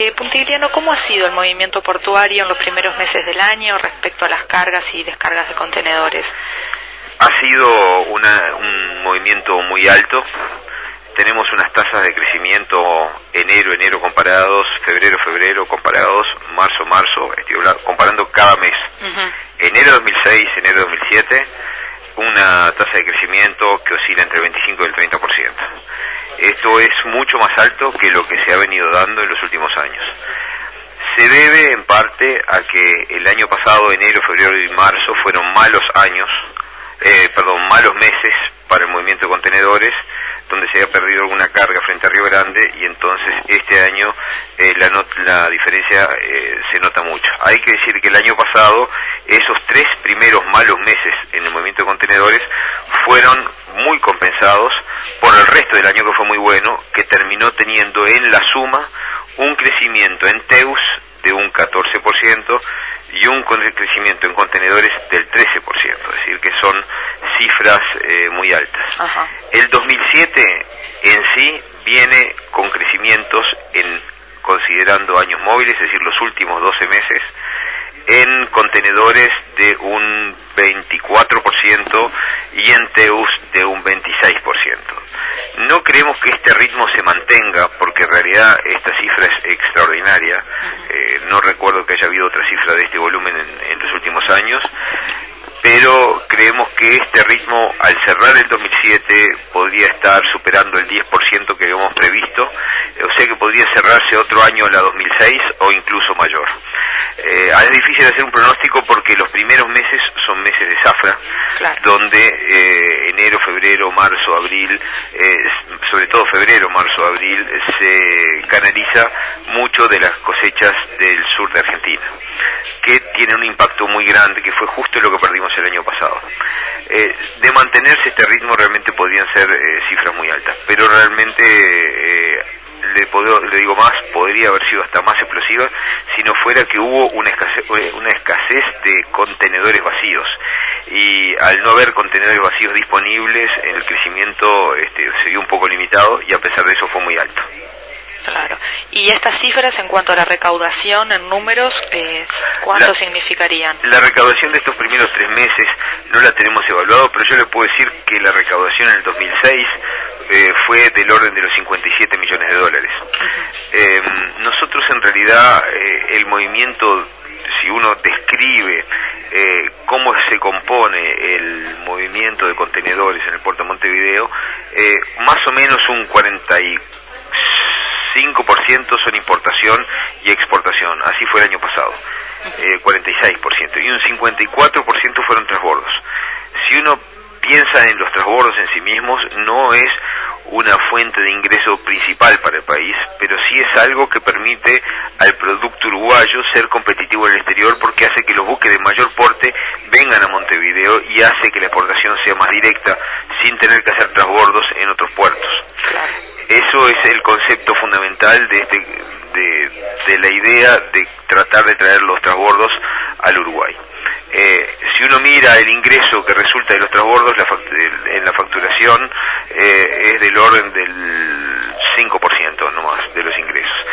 Punta Iliano, ¿cómo ha sido el movimiento portuario en los primeros meses del año respecto a las cargas y descargas de contenedores? Ha sido un movimiento muy alto. Tenemos unas tasas de crecimiento enero comparados, febrero comparados, marzo, comparando cada mes. Enero 2006, enero 2007, una tasa de crecimiento que oscila entre el 25 y el 30%. Esto es mucho más alto que lo que se ha venido dando en los últimos años. Se debe en parte a que el año pasado, enero, febrero y marzo, fueron malos meses para el movimiento de contenedores, donde se había perdido alguna carga frente a Río Grande, y entonces este año la diferencia se nota mucho. Hay que decir que el año pasado, esos 3 primeros malos meses en el movimiento de contenedores fueron muy compensados por el resto del año, que fue muy bueno, que terminó teniendo en la suma un crecimiento en TEUs de un 14% y un crecimiento en contenedores del 13%, es decir, que son cifras muy altas. Ajá. El 2007 en sí viene con crecimientos considerando años móviles, es decir, los últimos 12 meses, en contenedores de un 24% y en TEUs de un 26%. No creemos que este ritmo se mantenga, porque en realidad esta cifra es extraordinaria. No recuerdo que haya habido otra cifra de este volumen en los últimos años, pero creemos que este ritmo, al cerrar el 2007, podría estar superando el 10% que habíamos previsto, o sea que podría cerrarse otro año, la 2006, o incluso mayor. Es difícil hacer un pronóstico porque los primeros meses son meses de zafra, claro, donde enero, febrero, marzo, abril, sobre todo febrero, marzo, abril, se canaliza mucho de las cosechas del sur de Argentina, que tiene un impacto muy grande, que fue justo lo que perdimos el año pasado. De mantenerse este ritmo realmente podrían ser cifras muy altas, pero realmente le digo más, podría haber sido hasta más explosiva si no fuera que hubo una escasez de contenedores vacíos, y al no haber contenedores vacíos disponibles, el crecimiento se vio un poco limitado, y a pesar de eso fue muy alto. Claro. ¿Y estas cifras en cuanto a la recaudación en números, cuánto significarían? La recaudación de estos primeros 3 meses no la tenemos evaluado, pero yo le puedo decir que la recaudación en el 2006 fue del orden de los 57 millones de dólares. Nosotros en realidad el movimiento, si uno describe cómo se compone el movimiento de contenedores en el puerto de Montevideo, más o menos un 45% son importación y exportación, así fue el año pasado, 46%, y un 54% fueron transbordos. Si uno piensa en los transbordos en sí mismos, no es una fuente de ingreso principal para el país, pero sí es algo que permite al producto uruguayo ser competitivo en el exterior, porque hace que los buques de mayor porte vengan a Montevideo y hace que la exportación sea más directa, sin tener que hacer transbordos en otros puertos. Eso es el concepto fundamental de la idea de tratar de traer los transbordos al Uruguay. Si uno mira el ingreso que resulta de los transbordos en la facturación, es del orden del 5% nomás de los ingresos.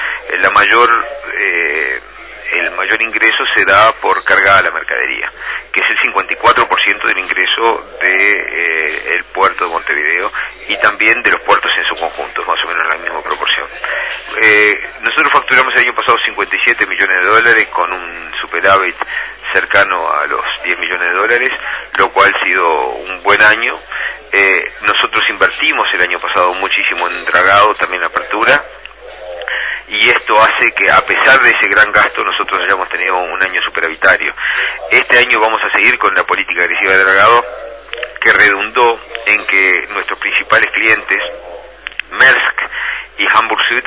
El mayor ingreso se da por carga a la mercadería, que es el 54% del ingreso del puerto de Montevideo, y también de los puertos en su conjunto, más o menos en la misma proporción. Nosotros facturamos el año pasado 57 millones de dólares, con un superávit cercano a los 10 millones de dólares, lo cual ha sido un buen año. Nosotros invertimos el año pasado muchísimo en dragado, también en apertura, y esto hace que, a pesar de ese gran gasto, nosotros hayamos tenido un año superavitario. Este año vamos a seguir con la política agresiva de dragado, que redundó en que nuestros principales clientes, Maersk y Hamburg Süd,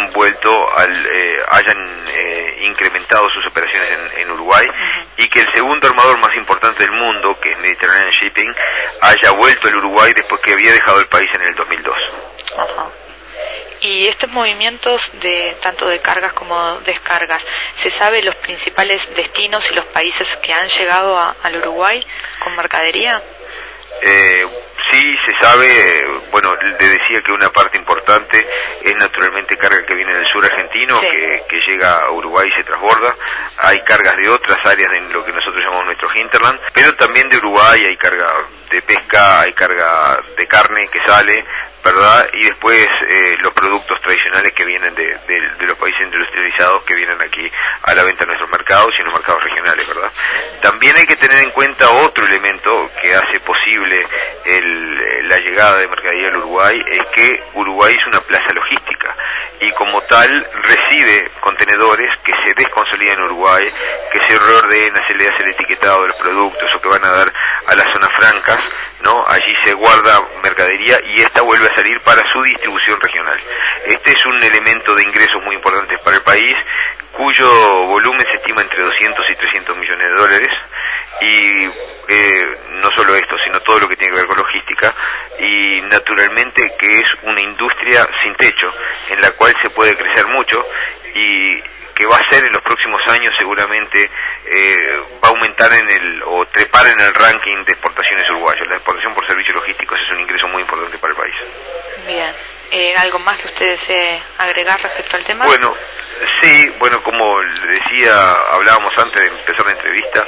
hayan incrementado sus operaciones en Uruguay, y que el segundo armador más importante del mundo, que es Mediterranean Shipping, haya vuelto al Uruguay después que había dejado el país en el 2002. Ajá. Y estos movimientos tanto de cargas como descargas, ¿se sabe los principales destinos y los países que han llegado al Uruguay con mercadería? Sí, se sabe, bueno, le decía que una parte importante es naturalmente carga que viene del sur argentino, sí, que llega a Uruguay y se transborda. Hay cargas de otras áreas en lo que nosotros llamamos nuestro hinterland, pero también de Uruguay hay carga de pesca, hay carga de carne que sale, ¿verdad? Y después los productos tradicionales que vienen de los países industrializados que vienen aquí a la venta en nuestros mercados y en los mercados regionales, ¿verdad? También hay que tener en cuenta otro elemento que hace posible la llegada de mercadería al Uruguay, es que Uruguay es una plaza logística y como tal recibe contenedores que se desconsolidan en Uruguay, que se reordenan, se le hace el etiquetado de los productos o que van a dar a las zonas francas, ¿no? Allí se guarda mercadería y esta vuelve a salir para su distribución regional. Este es un elemento de ingresos muy importante para el país, cuyo volumen se estima entre 200 y 300 millones de dólares, y no solo esto, sino todo lo que tiene que ver con logística, y naturalmente que es una industria sin techo, en la cual se puede crecer mucho, y que va a ser en los próximos años seguramente va a aumentar o trepar en el ranking de exportaciones uruguayas. La exportación por servicios logísticos es un ingreso muy importante para el país. Bien. ¿Algo más que usted desee agregar respecto al tema? Bueno, sí, bueno, como le decía, hablábamos antes de empezar la entrevista,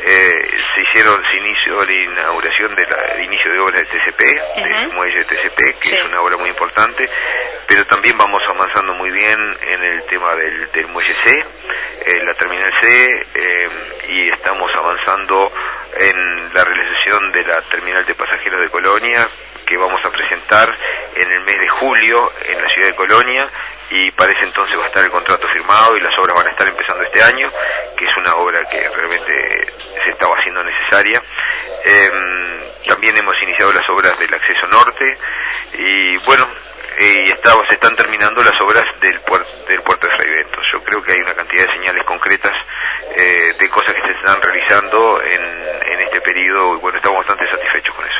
se inició la inauguración del inicio de obras de TCP, del muelle de TCP, que sí, es una obra muy importante, pero también vamos avanzando muy bien en el tema del muelle C, la terminal C, y estamos avanzando en la realización de la terminal de pasajeros de Colonia, que vamos a presentar en el mes de julio en la ciudad de Colonia, y para ese entonces va a estar el contrato firmado y las obras van a estar empezando este año, que es una obra que realmente se estaba haciendo necesaria. También hemos iniciado las obras del acceso norte y bueno, se están terminando las obras del puerto de Fray Bentos. Yo creo que hay una cantidad de señales concretas de cosas que se están realizando en este periodo y bueno, estamos bastante satisfechos con eso.